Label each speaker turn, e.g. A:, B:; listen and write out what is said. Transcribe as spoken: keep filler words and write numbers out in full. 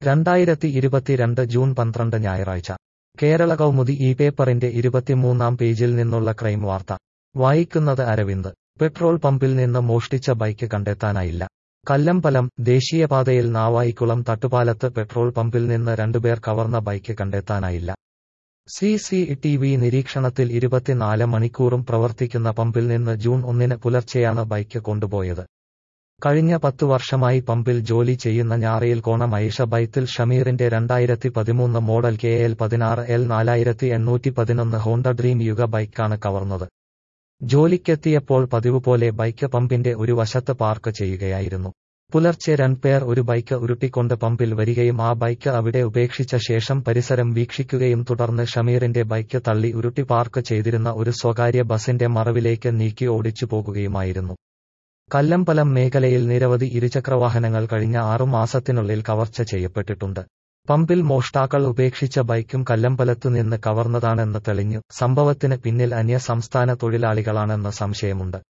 A: രണ്ടായിരത്തി ഇരുപത്തിരണ്ട് ജൂൺ പന്ത്രണ്ട് ഞായറാഴ്ച കേരള കൗമുദി ഈ പേപ്പറിന്റെ ഇരുപത്തിമൂന്നാം പേജിൽ നിന്നുള്ള ക്രൈം വാർത്ത വായിക്കുന്നത് അരവിന്ദ്. പെട്രോൾ പമ്പിൽ നിന്ന് മോഷ്ടിച്ച ബൈക്ക് കണ്ടെത്താനായില്ല. കല്ലമ്പലം ദേശീയപാതയിൽ നാവായിക്കുളം തട്ടുപാലത്ത് പെട്രോൾ പമ്പിൽ നിന്ന് രണ്ടുപേർ കവർന്ന ബൈക്ക് കണ്ടെത്താനായില്ല. സി സി ടി വി നിരീക്ഷണത്തിൽ ഇരുപത്തിനാല് മണിക്കൂറും പ്രവർത്തിക്കുന്ന പമ്പിൽ നിന്ന് ജൂൺ ഒന്നിന് പുലർച്ചെയാണ് ബൈക്ക് കൊണ്ടുപോയത്. കഴിഞ്ഞ പത്തു വർഷമായി പമ്പിൽ ജോലി ചെയ്യുന്ന ഞാറയിൽ കോണം ഐഷ ബൈത്തിൽ ഷമീറിന്റെ രണ്ടായിരത്തി പതിമൂന്ന് മോഡൽ കെ എൽ പതിനാറ് എൽ നാലായിരത്തി എണ്ണൂറ്റി പതിനൊന്ന് ഹോണ്ട ഡ്രീം യുഗ ബൈക്കാണ് കവർന്നത്. ജോലിക്കെത്തിയപ്പോൾ പതിവ് പോലെ ബൈക്ക് പമ്പിന്റെ ഒരു വശത്ത് പാർക്ക് ചെയ്യുകയായിരുന്നു. പുലർച്ചെ രണ്ടുപേർ ഒരു ബൈക്ക് ഉരുട്ടിക്കൊണ്ട് പമ്പിൽ വരികയും ആ ബൈക്ക് അവിടെ ഉപേക്ഷിച്ച ശേഷം പരിസരം വീക്ഷിക്കുകയും തുടർന്ന് ഷമീറിന്റെ ബൈക്ക് തള്ളി ഉരുട്ടി പാർക്ക് ചെയ്തിരുന്ന ഒരു സ്വകാര്യ ബസിന്റെ മറവിലേക്ക് നീക്കി ഓടിച്ചു പോകുകയുമായിരുന്നു. കല്ലമ്പലം മേഖലയിൽ നിരവധി ഇരുചക്രവാഹനങ്ങൾ കഴിഞ്ഞ ആറു മാസത്തിനുള്ളിൽ കവർച്ച ചെയ്യപ്പെട്ടിട്ടുണ്ട്. പമ്പിൽ മോഷ്ടാക്കൾ ഉപേക്ഷിച്ച ബൈക്കും കല്ലമ്പലത്തുനിന്ന് കവർന്നതാണെന്ന് തെളിഞ്ഞു. സംഭവത്തിന് പിന്നിൽ അന്യ സംസ്ഥാന തൊഴിലാളികളാണെന്ന് സംശയമുണ്ട്.